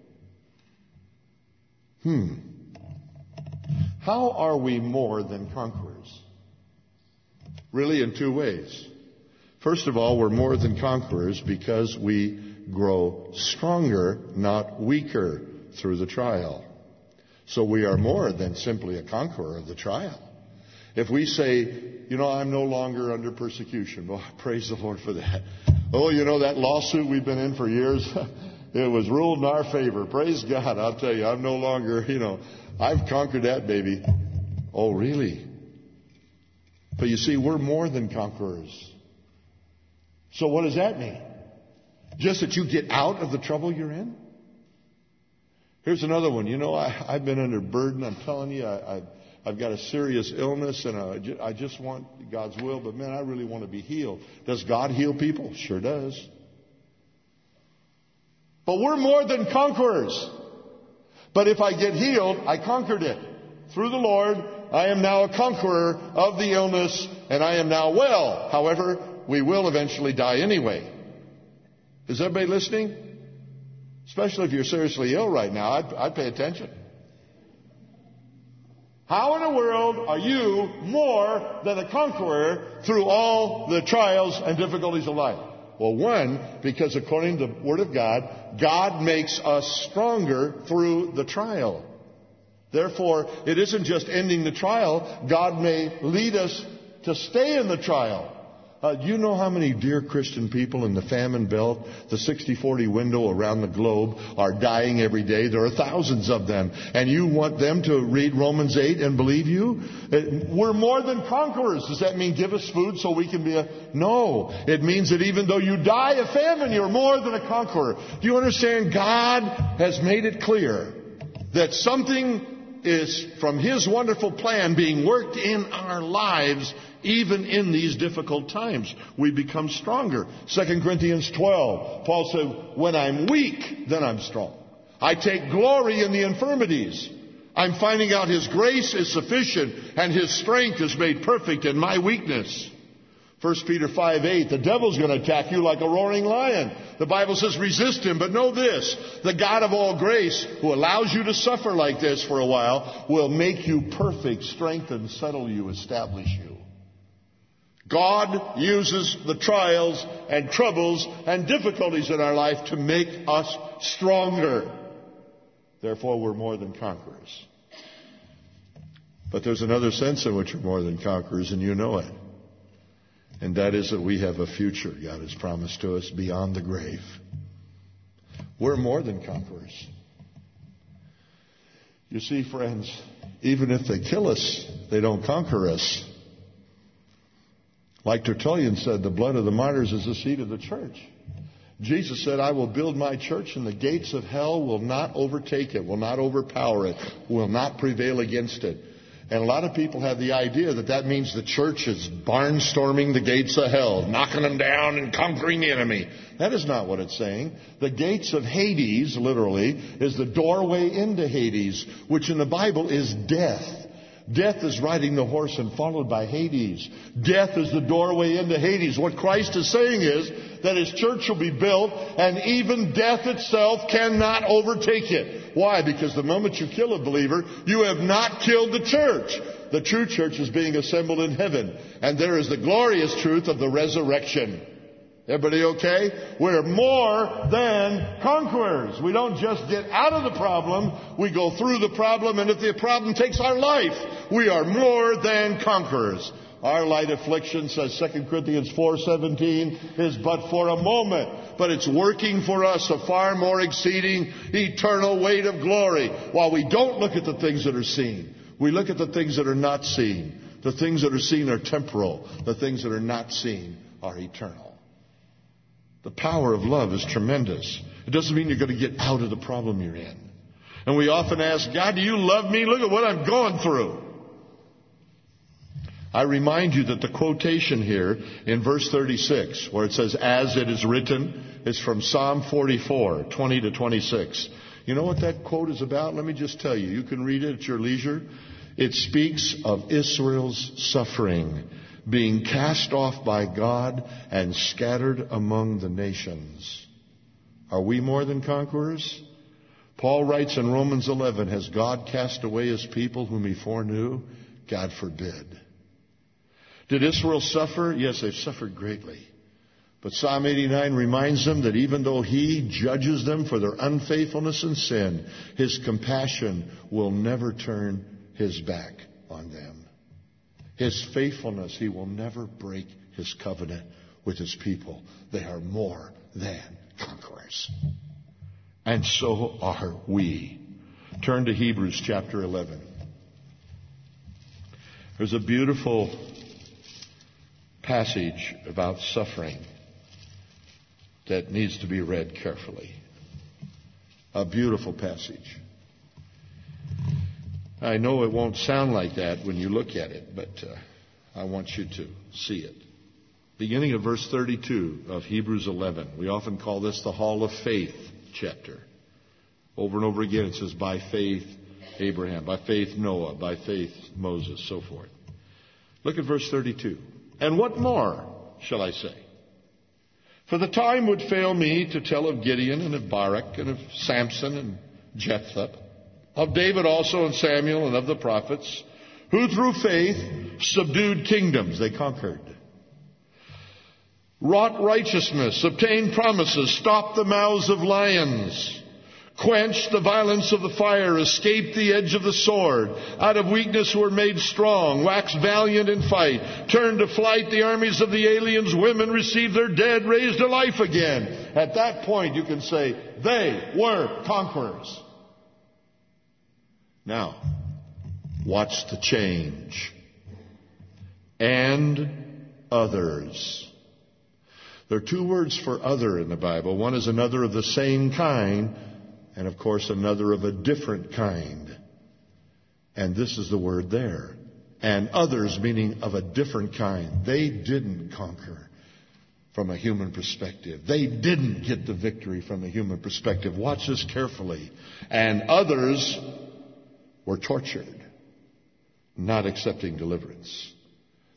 How are we more than conquerors? Really, in two ways. First of all, we're more than conquerors because we grow stronger, not weaker, through the trial. So we are more than simply a conqueror of the trial. If we say, I'm no longer under persecution, well, praise the Lord for that. Oh, that lawsuit we've been in for years, it was ruled in our favor. Praise God. I'll tell you, I'm no longer, I've conquered that baby. Oh, really? But you see, we're more than conquerors. So what does that mean? Just that you get out of the trouble you're in? Here's another one. I've been under burden. I'm telling you, I've got a serious illness, and I just want God's will. But man, I really want to be healed. Does God heal people? Sure does. But we're more than conquerors. But if I get healed, I conquered it. Through the Lord, I am now a conqueror of the illness, and I am now well. However, we will eventually die anyway. Is everybody listening? Especially if you're seriously ill right now, I'd pay attention. How in the world are you more than a conqueror through all the trials and difficulties of life? Well, one, because according to the Word of God, God makes us stronger through the trial. Therefore, it isn't just ending the trial. God may lead us to stay in the trial. Do you know how many dear Christian people in the famine belt, the 60-40 window around the globe, are dying every day? There are thousands of them. And you want them to read Romans 8 and believe you? We're more than conquerors. Does that mean give us food so we can be No. It means that even though you die of famine, you're more than a conqueror. Do you understand? God has made it clear that something is from His wonderful plan being worked in our lives. Even in these difficult times, we become stronger. 2 Corinthians 12, Paul said, when I'm weak, then I'm strong. I take glory in the infirmities. I'm finding out His grace is sufficient and His strength is made perfect in my weakness. 1 Peter 5:8, the devil's going to attack you like a roaring lion. The Bible says resist him, but know this, the God of all grace, who allows you to suffer like this for a while, will make you perfect, strengthen, settle you, establish you. God uses the trials and troubles and difficulties in our life to make us stronger. Therefore, we're more than conquerors. But there's another sense in which we're more than conquerors, and you know it. And that is that we have a future God has promised to us beyond the grave. We're more than conquerors. You see, friends, even if they kill us, they don't conquer us. Like Tertullian said, the blood of the martyrs is the seed of the church. Jesus said, I will build my church and the gates of hell will not overtake it, will not overpower it, will not prevail against it. And a lot of people have the idea that that means the church is barnstorming the gates of hell, knocking them down and conquering the enemy. That is not what it's saying. The gates of Hades, literally, is the doorway into Hades, which in the Bible is death. Death is riding the horse and followed by Hades. Death is the doorway into Hades. What Christ is saying is that His church will be built and even death itself cannot overtake it. Why? Because the moment you kill a believer, you have not killed the church. The true church is being assembled in heaven. And there is the glorious truth of the resurrection. Everybody okay? We're more than conquerors. We don't just get out of the problem. We go through the problem, and if the problem takes our life, we are more than conquerors. Our light affliction, says 2 Corinthians 4:17, is but for a moment, but it's working for us a far more exceeding eternal weight of glory. While we don't look at the things that are seen, we look at the things that are not seen. The things that are seen are temporal. The things that are not seen are eternal. The power of love is tremendous. It doesn't mean you're going to get out of the problem you're in. And we often ask, God, do you love me? Look at what I'm going through. I remind you that the quotation here in verse 36, where it says, as it is written, is from Psalm 44, 20 to 26. You know what that quote is about? Let me just tell you. You can read it at your leisure. It speaks of Israel's suffering, being cast off by God and scattered among the nations. Are we more than conquerors? Paul writes in Romans 11, has God cast away His people whom He foreknew? God forbid. Did Israel suffer? Yes, they've suffered greatly. But Psalm 89 reminds them that even though He judges them for their unfaithfulness and sin, His compassion will never turn His back on them. His faithfulness, He will never break His covenant with His people. They are more than conquerors. And so are we. Turn to Hebrews chapter 11. There's a beautiful passage about suffering that needs to be read carefully. A beautiful passage. I know it won't sound like that when you look at it, but I want you to see it. Beginning of verse 32 of Hebrews 11. We often call this the Hall of Faith chapter. Over and over again it says, by faith Abraham, by faith Noah, by faith Moses, so forth. Look at verse 32. And what more shall I say? For the time would fail me to tell of Gideon and of Barak and of Samson and Jephthah, of David also and Samuel and of the prophets, who through faith subdued kingdoms, they conquered, wrought righteousness, obtained promises, stopped the mouths of lions, quenched the violence of the fire, escaped the edge of the sword, out of weakness were made strong, waxed valiant in fight, turned to flight the armies of the aliens, women received their dead, raised to life again. At that point you can say, they were conquerors. Now, watch the change. And others. There are two words for other in the Bible. One is another of the same kind, and of course another of a different kind. And this is the word there. And others, meaning of a different kind. They didn't conquer from a human perspective. They didn't get the victory from a human perspective. Watch this carefully. And others were tortured, not accepting deliverance.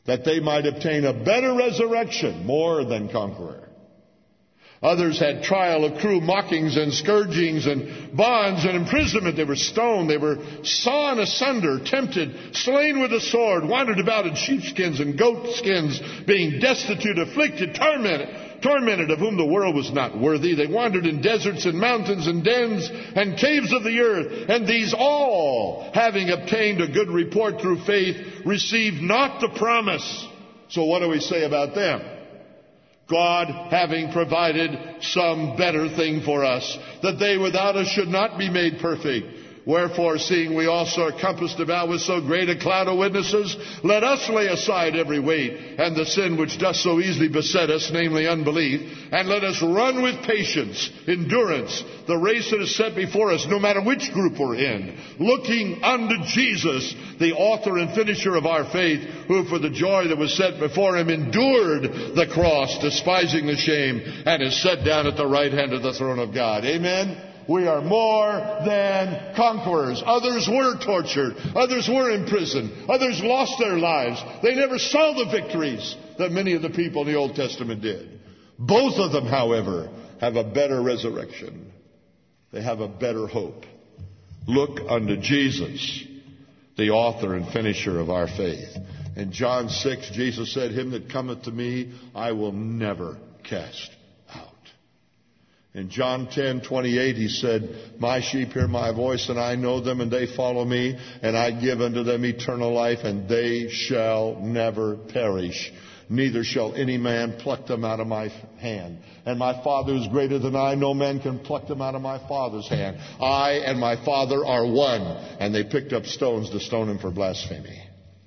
that they might obtain a better resurrection, more than conqueror. Others had trial, accrue, mockings and scourgings and bonds and imprisonment. They were stoned. They were sawn asunder, tempted, slain with a sword, wandered about in sheepskins and goatskins, being destitute, afflicted, tormented, of whom the world was not worthy. They wandered in deserts and mountains and dens and caves of the earth. And these all, having obtained a good report through faith, received not the promise. So what do we say about them? God having provided some better thing for us, that they without us should not be made perfect. Wherefore, seeing we also are compassed about with so great a cloud of witnesses, let us lay aside every weight and the sin which doth so easily beset us, namely unbelief, and let us run with patience, endurance, the race that is set before us, no matter which group we're in, looking unto Jesus, the author and finisher of our faith, who for the joy that was set before him endured the cross, despising the shame, and is set down at the right hand of the throne of God. Amen? We are more than conquerors. Others were tortured. Others were imprisoned. Others lost their lives. They never saw the victories that many of the people in the Old Testament did. Both of them, however, have a better resurrection. They have a better hope. Look unto Jesus, the author and finisher of our faith. In John 6, Jesus said, "Him that cometh to me, I will never cast out." In John 10:28, he said, "My sheep hear my voice, and I know them, and they follow me, and I give unto them eternal life, and they shall never perish. Neither shall any man pluck them out of my hand. And my Father is greater than I. No man can pluck them out of my Father's hand. I and my Father are one." And they picked up stones to stone him for blasphemy.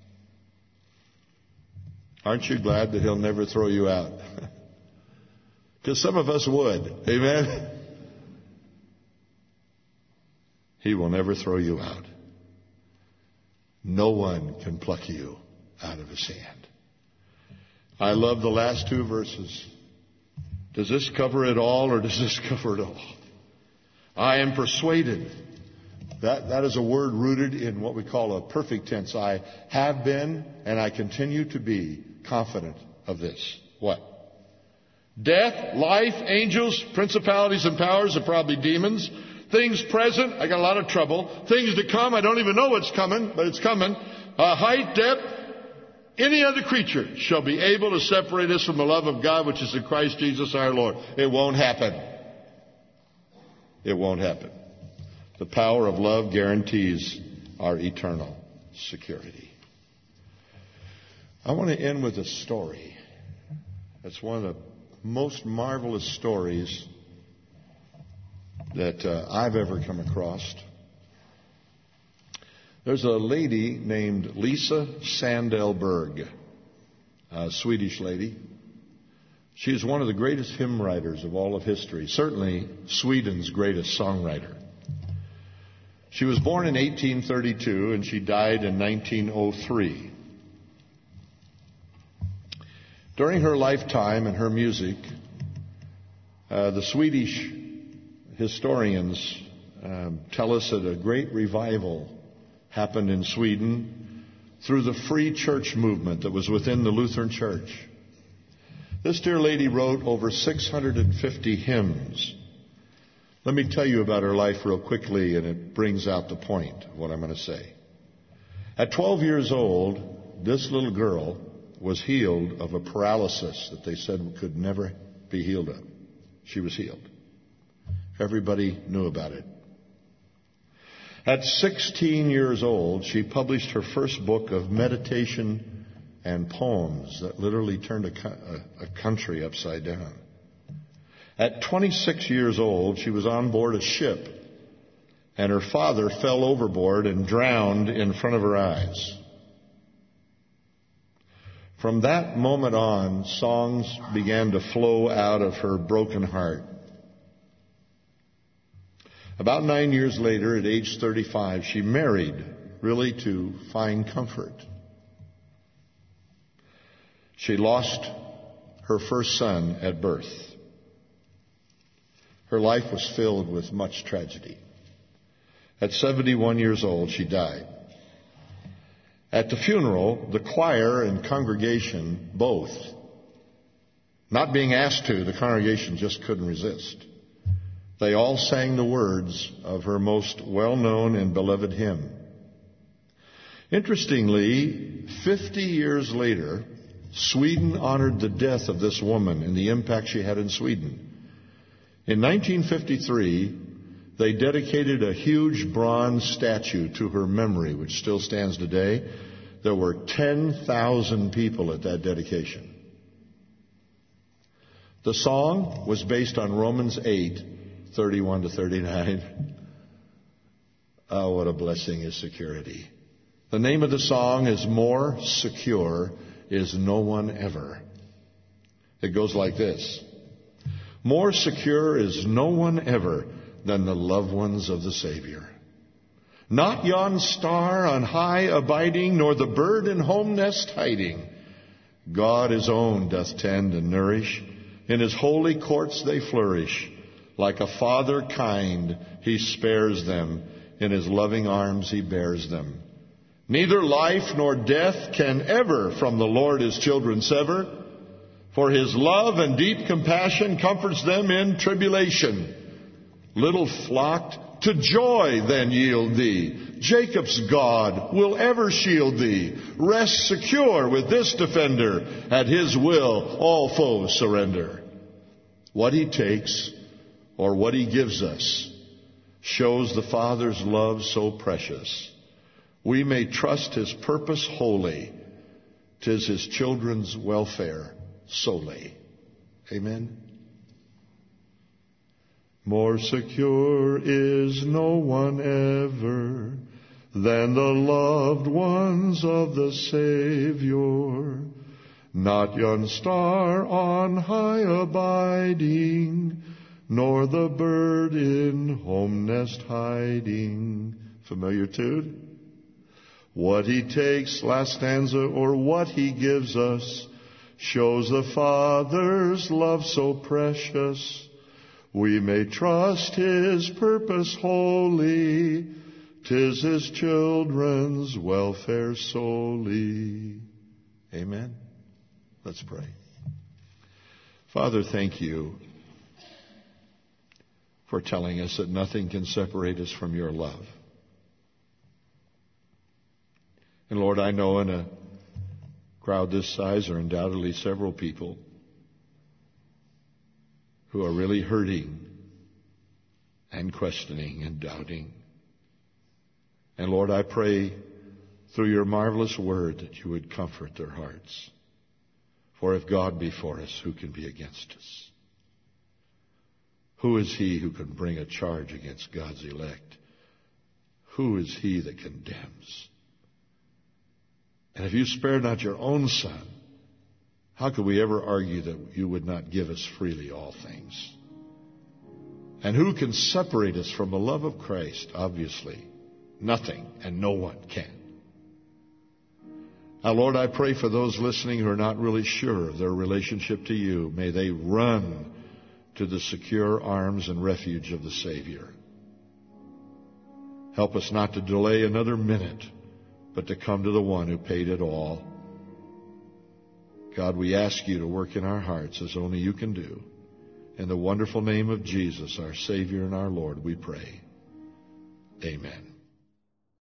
Aren't you glad that he'll never throw you out? Because some of us would. Amen? He will never throw you out. No one can pluck you out of his hand. I love the last two verses. Does this cover it all, or does this cover it all? I am persuaded. That is a word rooted in what we call a perfect tense. I have been and I continue to be confident of this. What? Death, life, angels, principalities and powers are probably demons. Things present, I got a lot of trouble. Things to come, I don't even know what's coming, but it's coming. Height, depth, any other creature shall be able to separate us from the love of God, which is in Christ Jesus our Lord. It won't happen. It won't happen. The power of love guarantees our eternal security. I want to end with a story. It's one of the most marvelous stories that I've ever come across. There's a lady named Lisa Sandelberg, a Swedish lady. She is one of the greatest hymn writers of all of history, certainly Sweden's greatest songwriter. She was born in 1832 and she died in 1903. During her lifetime and her music, the Swedish historians tell us that a great revival happened in Sweden through the free church movement that was within the Lutheran Church. This dear lady wrote over 650 hymns. Let me tell you about her life real quickly, and it brings out the point of what I'm going to say. At 12 years old, this little girl was healed of a paralysis that they said could never be healed of. She was healed. Everybody knew about it. At 16 years old, she published her first book of meditation and poems that literally turned a country upside down. At 26 years old, she was on board a ship, and her father fell overboard and drowned in front of her eyes. From that moment on, songs began to flow out of her broken heart. About 9 years later, at age 35, she married, really to find comfort. She lost her first son at birth. Her life was filled with much tragedy. At 71 years old, she died. At the funeral, the choir and congregation both, not being asked to, the congregation just couldn't resist. They all sang the words of her most well-known and beloved hymn. Interestingly, 50 years later, Sweden honored the death of this woman and the impact she had in Sweden. In 1953, they dedicated a huge bronze statue to her memory, which still stands today. There were 10,000 people at that dedication. The song was based on Romans 8:31 to 39. Oh, what a blessing is security. The name of the song is More Secure Is No One Ever. It goes like this. More secure is no one ever than the loved ones of the Savior. Not yon star on high abiding, nor the bird in home nest hiding. God his own doth tend and nourish. In his holy courts they flourish. Like a father kind, he spares them. In his loving arms he bears them. Neither life nor death can ever from the Lord his children sever. For his love and deep compassion comforts them in tribulation. Little flock, to joy then yield thee. Jacob's God will ever shield thee. Rest secure with this defender. At his will all foes surrender. What he takes or what he gives us shows the Father's love so precious. We may trust his purpose wholly. 'Tis his children's welfare solely. Amen. More secure is no one ever than the loved ones of the Savior. Not yon star on high abiding, nor the bird in home nest hiding. Familiar tune? What he takes, last stanza, or what he gives us shows the Father's love so precious. We may trust his purpose wholly. 'Tis his children's welfare solely. Amen. Let's pray. Father, thank you for telling us that nothing can separate us from your love. And Lord, I know in a crowd this size are undoubtedly several people who are really hurting and questioning and doubting. And Lord, I pray through your marvelous word that you would comfort their hearts. For if God be for us, who can be against us? Who is he who can bring a charge against God's elect? Who is he that condemns? And if you spared not your own Son, how could we ever argue that you would not give us freely all things? And who can separate us from the love of Christ? Obviously, nothing and no one can. Now, Lord, I pray for those listening who are not really sure of their relationship to you. May they run to the secure arms and refuge of the Savior. Help us not to delay another minute, but to come to the one who paid it all. God, we ask you to work in our hearts as only you can do. In the wonderful name of Jesus, our Savior and our Lord, we pray. Amen.